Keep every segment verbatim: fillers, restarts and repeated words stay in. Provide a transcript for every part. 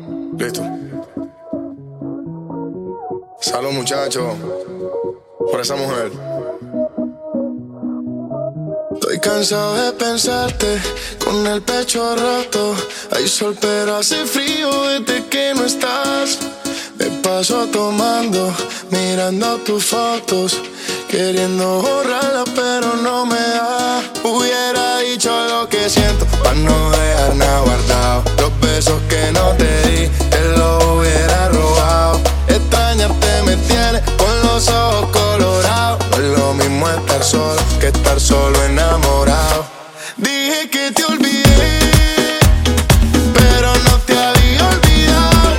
Listo. Salud, muchachos, por esa mujer. Estoy cansado de pensarte con el pecho roto. Hay sol pero hace frío desde que no estás. Me paso tomando, mirando tus fotos, queriendo borrarlas pero no me da. Hubiera dicho lo que siento pa' no dejar nada guardado. Los besos que no te di, te los hubiera robado. Extrañarte me tiene con los ojos colorados. No es lo mismo estar solo que estar solo enamorado. Dije que te olvidé, pero no te había olvidado.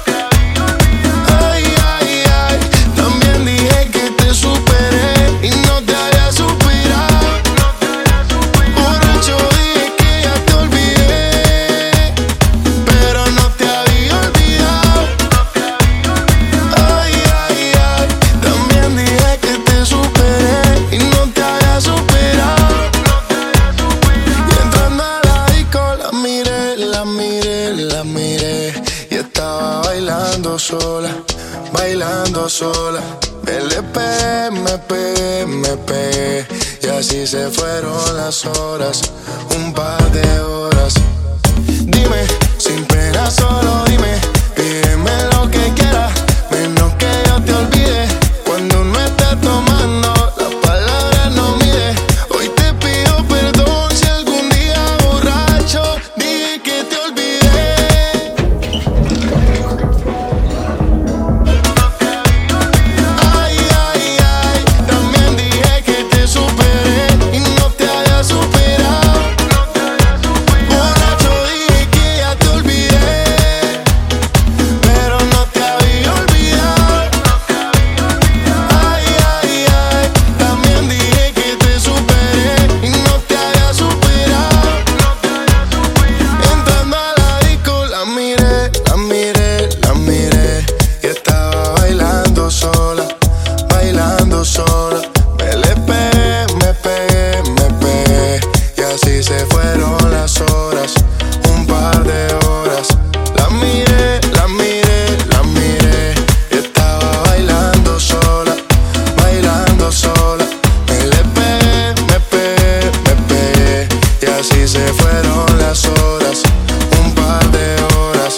Ay, ay, ay, también dije que te superé y no te había suspirado. Borracho dije que ya te olvidé, pero no te había olvidado. Ay, ay, ay, también dije que te superé y no te había superado. Y entrando a la disco la miré, la miré, la miré y estaba bailando sola, bailando sola. Me le pegué, me pegué, me pegué y así se fueron las horas, un par de horas. Dime, sin pena solo dime, pídeme lo que quieras, menos que yo te olvide. Cuando uno está tomando, las palabras no mide. Hoy te pido perdón si algún día borracho dije que te olvidé. Ay, ay, ay, también dije que te superé y no te había superado. Borracho dije que ya te olvidé, pero no te había olvidado. Ay, ay, ay, también dije que te superé y no te había superado. Entrando a la disco la miré, la miré, la miré y estaba bailando sola, bailando sola. Me le pegué, me pegué, me pegué y así se fueron las horas, un par de horas. La miré, la miré, la miré y estaba bailando sola, bailando sola. Me le pegué, me pegué, me pegué y así se fueron las horas, un par de horas.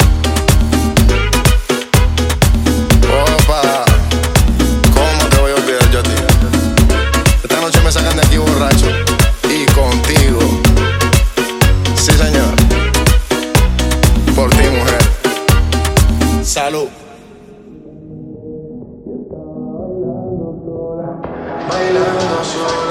Opa, ¿cómo te voy a olvidar yo a ti? Esta noche me sacan de aquí borracho y contigo. Sí, señor, por ti, mujer. Salud. Bailando sola.